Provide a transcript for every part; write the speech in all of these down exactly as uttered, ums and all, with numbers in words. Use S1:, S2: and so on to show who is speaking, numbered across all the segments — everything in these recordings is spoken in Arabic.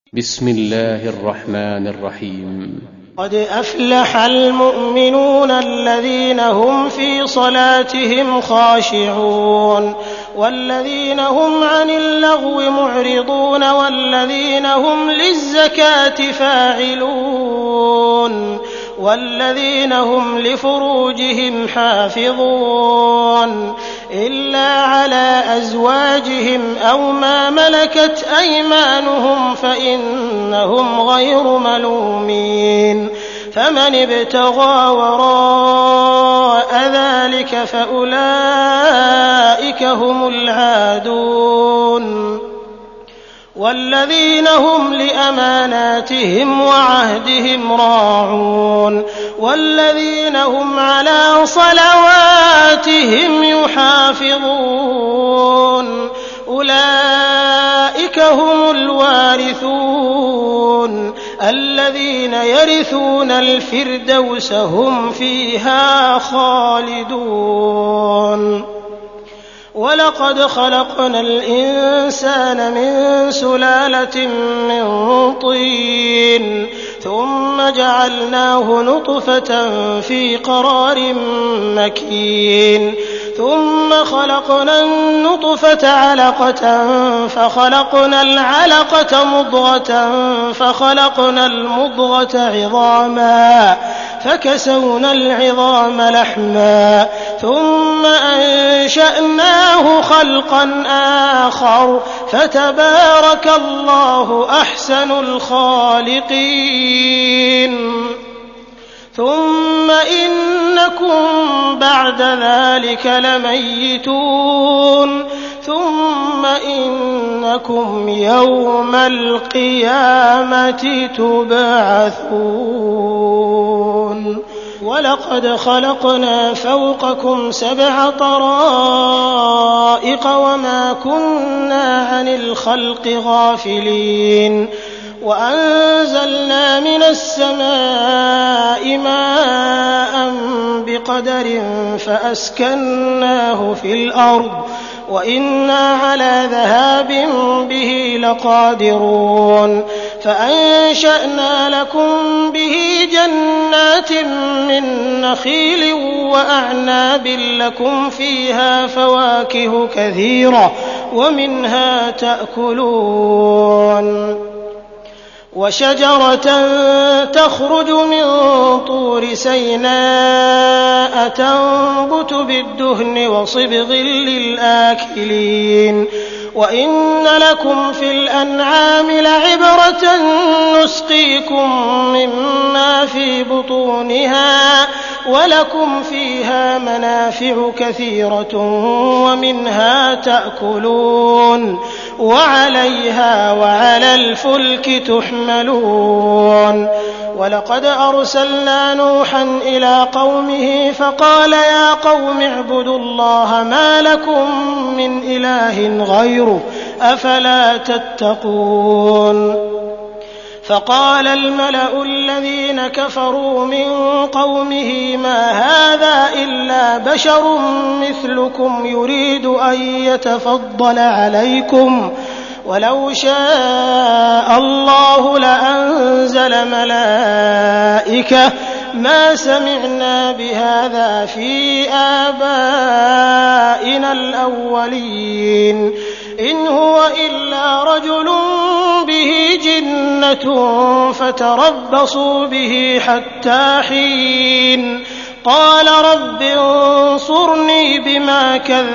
S1: بسم الله الرحمن الرحيم.
S2: قد أفلح المؤمنون الذين هم في صلاتهم خاشعون والذين هم عن اللغو معرضون والذين هم للزكاة فاعلون والذين هم لفروجهم حافظون إلا على أزواجهم أو ما ملكت أيمانهم فإنهم غير ملومين. فمن ابتغى وراء ذلك فأولئك هم العادون. والذين هم لأماناتهم وعهدهم راعون والذين هم على صلواتهم يحافظون أولئك هم الوارثون الذين يرثون الفردوس هم فيها خالدون. ولقد خلقنا الإنسان من سلالة من طين ثم جعلناه نطفة في قرار مكين ثم خلقنا النطفة علقة فخلقنا العلقة مضغة فخلقنا المضغة عظاما فكسونا العظام لحما ثم أنشأناه خلقا آخر فتبارك الله أحسن الخالقين. ثم إنكم بعد ذلك لميتون ثم إنكم يوم القيامة تبعثون. ولقد خلقنا فوقكم سبع طرائق وما كنا عن الخلق غافلين وأنزلنا من السماء ماء بقدر فأسكناه في الأرض وإنا على ذهاب به لقادرون. فأنشأنا لكم به جنات من نخيل وأعناب لكم فيها فواكه كثيرة ومنها تأكلون وشجرة تخرج من طور سيناء تنبت بالدهن وصبغ للآكلين. وإن لكم في الأنعام لعبرة نسقيكم مما في بطونها ولكم فيها منافع كثيرة ومنها تأكلون وعليها وعلى الفلك تحملون. ولقد أرسلنا نوحا إلى قومه فقال يا قوم اعبدوا الله ما لكم من إله غيره أفلا تتقون. فقال الملأ الذين كفروا من قومه ما هذا إلا بشر مثلكم يريد أن يتفضل عليكم ولو شاء الله لأنزل ملائكة ما سمعنا بهذا في آبائنا الأولين إن هو إلا رجل به جنة فتربصوا به حتى حين. قال رب انصرني بما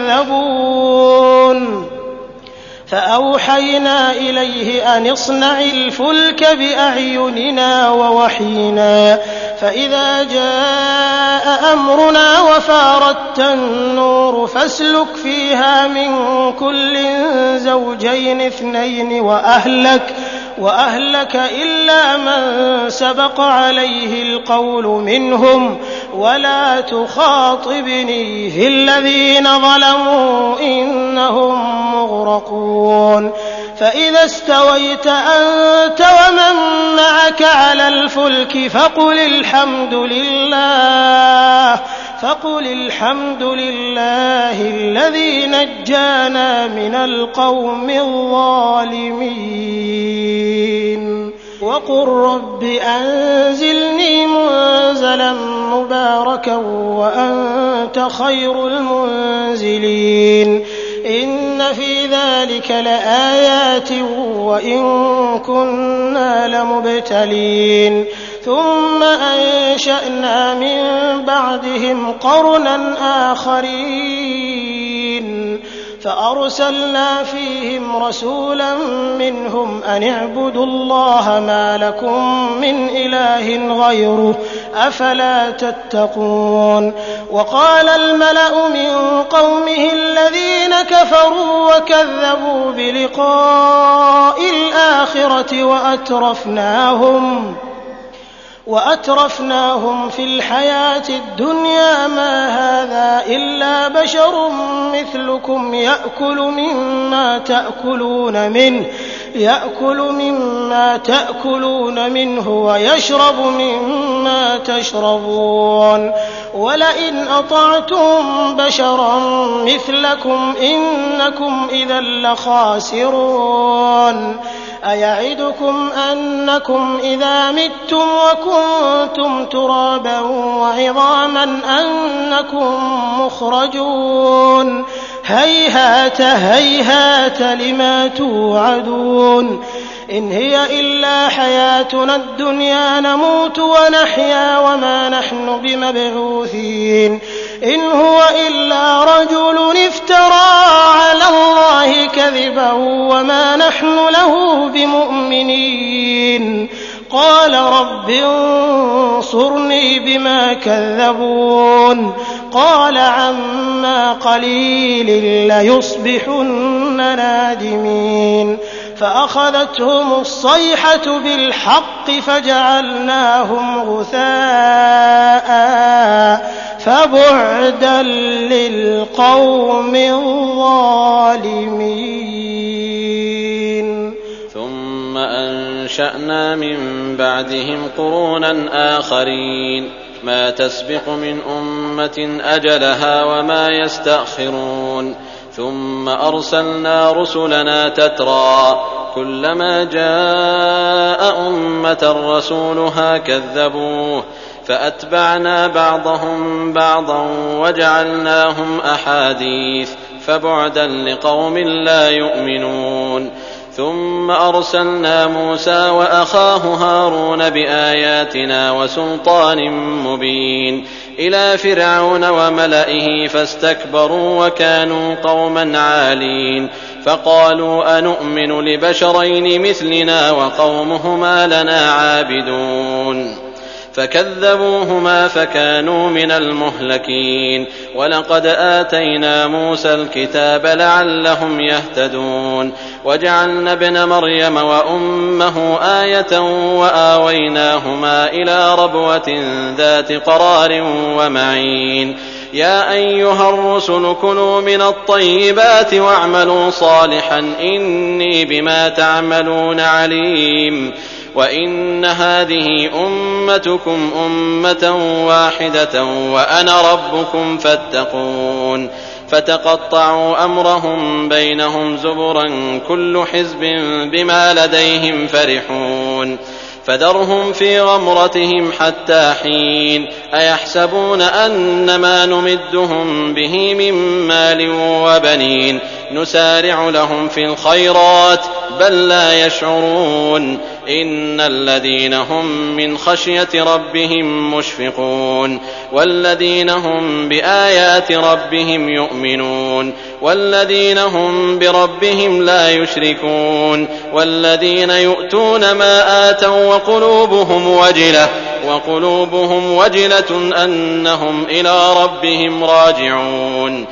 S2: كذبون. فأوحينا إليه أن اصنع الفلك بأعيننا ووحينا فإذا جاء أمرنا وفارت النور فاسلك فيها من كل زوجين اثنين وأهلك وأهلك إلا من سبق عليه القول منهم ولا تخاطبني في الذين ظلموا إنهم مغرقون. فإذا استويت أنت ومن معك على الفلك فقل الحمد لله فقل الحمد لله الذي نجانا من القوم الظالمين وقل رب أنزلني منزلا مباركا وأنت خير المنزلين إن في ذلك لآيات وإن كنا لمبتلين ثم أنشأنا من بعدهم قرنا آخرين فأرسلنا فيهم رسولا منهم أن اعبدوا الله ما لكم من إله غيره أفلا تتقون وقال الملأ من قومه الذين كفروا وكذبوا بلقاء الآخرة وأترفناهم وأترفناهم في الحياة الدنيا ما هذا إلا بشر مثلكم يأكل مما تأكلون منه يأكل مما تأكلون منه ويشرب مما تشربون ولئن أطعتم بشرا مثلكم إنكم إذا لخاسرون أيعدكم أنكم إذا متم وكنتم ترابا وعظاما أنكم مخرجون هيهات هيهات لما توعدون إن هي إلا حياتنا الدنيا نموت ونحيا وما نحن بمبعوثين إن هو إلا رجل افترى على الله كذبا وما نحن له بمؤمنين قال رب انصرني بما كذبون قال عما قليل ليصبحن نادمين فأخذتهم الصيحة بالحق فجعلناهم غثاء فبعدا للقوم الظالمين
S3: ثم أنشأنا من بعدهم قرونا آخرين ما تسبق من أمة أجلها وما يستأخرون ثم أرسلنا رسلنا تترى كلما جاء أمة رسولها كذبوه فأتبعنا بعضهم بعضا وجعلناهم أحاديث فبعدا لقوم لا يؤمنون ثم أرسلنا موسى وأخاه هارون بآياتنا وسلطان مبين إلى فرعون وملئه فاستكبروا وكانوا قوما عالين فقالوا أنؤمن لبشرين مثلنا وقومهما لنا عابدون فكذبوهما فكانوا من المهلكين ولقد آتينا موسى الكتاب لعلهم يهتدون وجعلنا ابن مريم وأمه آية وآويناهما إلى ربوة ذات قرار ومعين يا أيها الرسل كلوا من الطيبات واعملوا صالحا إني بما تعملون عليم وإن هذه أمتكم أمة واحدة وأنا ربكم فاتقون فتقطعوا أمرهم بينهم زبرا كل حزب بما لديهم فرحون فذرهم في غمرتهم حتى حين أيحسبون أن ما نمدهم به من مال وبنين نسارع لهم في الخيرات بل لا يشعرون إن الذين هم من خشية ربهم مشفقون والذين هم بآيات ربهم يؤمنون والذين هم بربهم لا يشركون والذين يؤتون ما آتوا وقلوبهم وجلة وقلوبهم وجلة أنهم إلى ربهم راجعون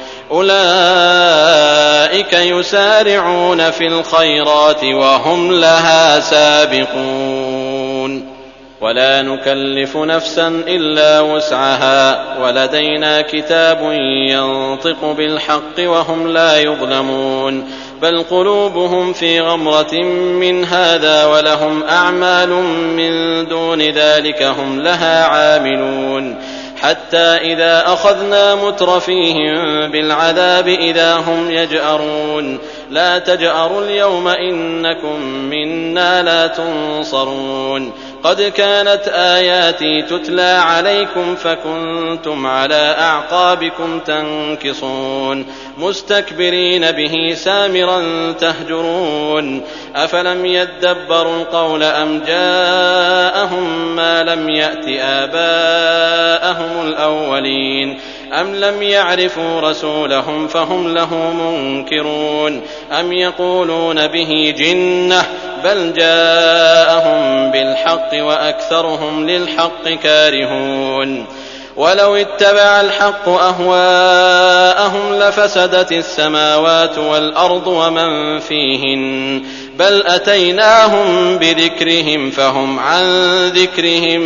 S3: أولئك يسارعون في الخيرات وهم لها سابقون ولا نكلف نفسا إلا وسعها ولدينا كتاب ينطق بالحق وهم لا يظلمون بل قلوبهم في غمرة من هذا ولهم أعمال من دون ذلك هم لها عاملون حتى إذا أخذنا مترفيهم بالعذاب إذا هم يجأرون لا تجأروا اليوم إنكم منا لا تنصرون قد كانت آياتي تتلى عليكم فكنتم على أعقابكم تنكصون مستكبرين به سامرا تهجرون أفلم يدبروا القول أم جاءهم ما لم يأت آباءهم الأولين أم لم يعرفوا رسولهم فهم له منكرون أم يقولون به جنة بل جاءهم بالحق وأكثرهم للحق كارهون ولو اتبع الحق أهواءهم لفسدت السماوات والأرض ومن فيهن بل أتيناهم بذكرهم فهم عن ذكرهم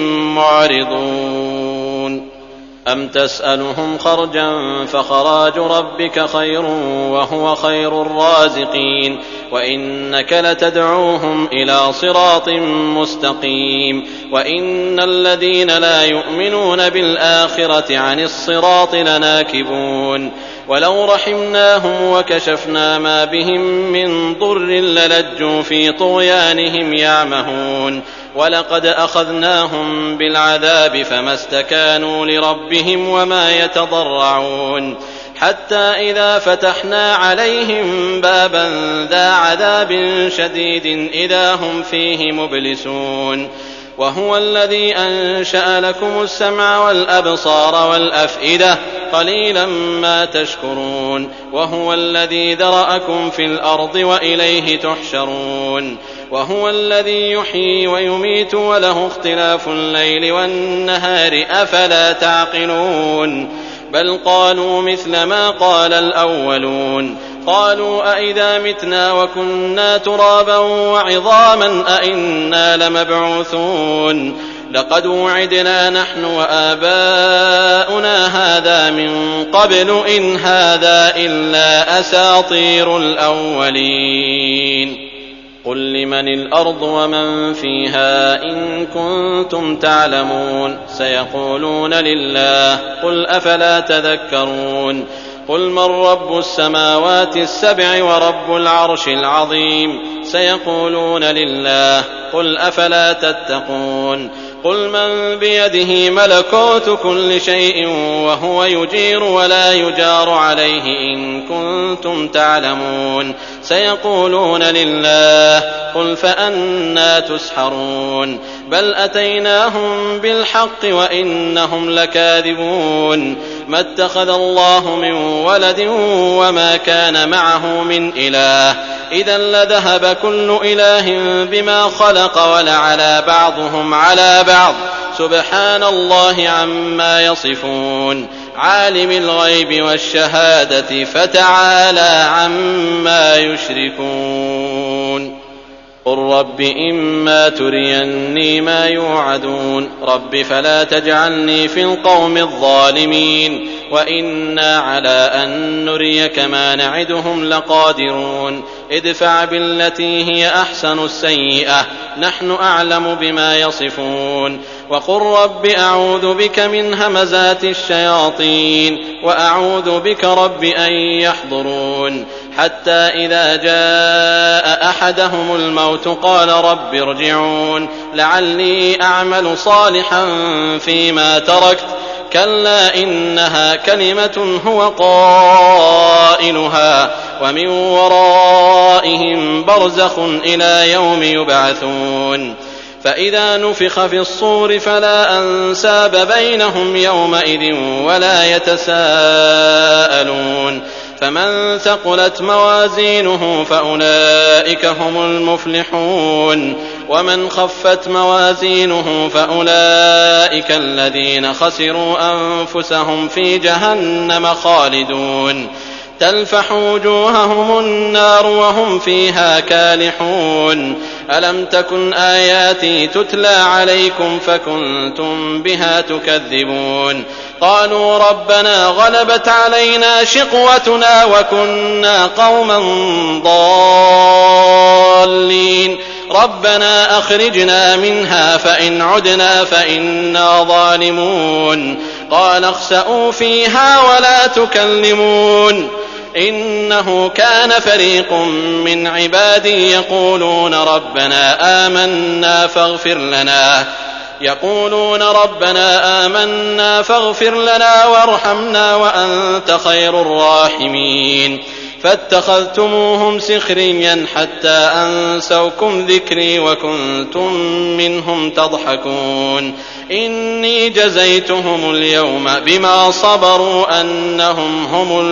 S3: معرضون أم تسألهم خرجا فخراج ربك خير وهو خير الرازقين وإنك لتدعوهم إلى صراط مستقيم وإن الذين لا يؤمنون بالآخرة عن الصراط لناكبون ولو رحمناهم وكشفنا ما بهم من ضر للجوا في طغيانهم يعمهون ولقد أخذناهم بالعذاب فما استكانوا لربهم وما يتضرعون حتى إذا فتحنا عليهم بابا ذا عذاب شديد إذا هم فيه مبلسون وهو الذي أنشأ لكم السمع والأبصار والأفئدة قليلا ما تشكرون وهو الذي ذرأكم في الأرض وإليه تحشرون وهو الذي يحيي ويميت وله اختلاف الليل والنهار أفلا تعقلون بل قالوا مثل ما قال الأولون قالوا أئذا متنا وكنا ترابا وعظاما أئنا لمبعوثون لقد وعدنا نحن وآباؤنا هذا من قبل إن هذا إلا أساطير الأولين قل لمن الأرض ومن فيها إن كنتم تعلمون سيقولون لله قل أفلا تذكرون قل من رب السماوات السبع ورب العرش العظيم سيقولون لله قل أفلا تتقون قل من بيده ملكوت كل شيء وهو يجير ولا يجار عليه إن كنتم تعلمون سيقولون لله قل فأنى تسحرون بل أتيناهم بالحق وإنهم لكاذبون ما اتخذ الله من ولد وما كان معه من إله إذا لذهب كل إله بما خلق ولعلى بعضهم على بعض سبحان الله عما يصفون عالم الغيب والشهادة فتعالى عما يشركون قل رب إما تريني ما يوعدون رب فلا تجعلني في القوم الظالمين وإنا على أن نريك ما نعدهم لقادرون ادفع بالتي هي أحسن السيئة نحن أعلم بما يصفون وقل رب أعوذ بك من همزات الشياطين وأعوذ بك رب أن يحضرون حتى إذا جاء أحدهم الموت قال رب ارجعون لعلي أعمل صالحا فيما تركت كلا إنها كلمة هو قائلها ومن ورائهم برزخ إلى يوم يبعثون فإذا نفخ في الصور فلا أنساب بينهم يومئذ ولا يتساءلون فمن ثقلت موازينه فأولئك هم المفلحون ومن خفت موازينه فأولئك الذين خسروا أنفسهم في جهنم خالدون تلفح وجوههم النار وهم فيها كالحون ألم تكن آياتي تتلى عليكم فكنتم بها تكذبون قالوا ربنا غلبت علينا شقوتنا وكنا قوما ضالين ربنا أخرجنا منها فإن عدنا فإنا ظالمون قال اخسئوا فيها ولا تكلمون إنه كان فريق من عبادي يقولون ربنا آمنا فاغفر لنا يقولون ربنا آمنا فاغفر لنا وارحمنا وأنت خير الراحمين فاتخذتموهم سخريا حتى أنسوكم ذكري وكنتم منهم تضحكون إني جزيتهم اليوم بما صبروا أنهم هم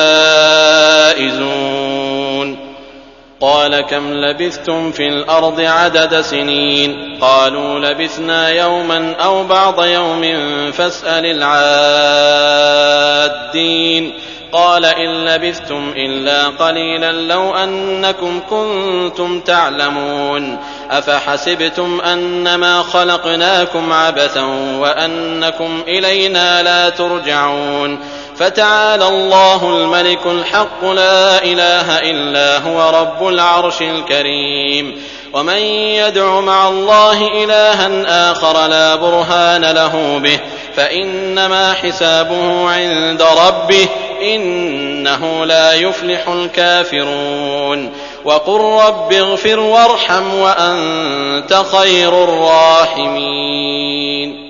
S3: الفائزون قال كم لبثتم في الأرض عدد سنين قالوا لبثنا يوما أو بعض يوم فاسأل العادين قال إن لبثتم إلا قليلا لو أنكم كنتم تعلمون أفحسبتم أنما خلقناكم عبثا وأنكم إلينا لا ترجعون فتعالى الله الملك الحق لا إله إلا هو رب العرش الكريم ومن يدع مع الله إلها آخر لا برهان له به فإنما حسابه عند ربه إنه لا يفلح الكافرون وقل رب اغفر وارحم وأنت خير الراحمين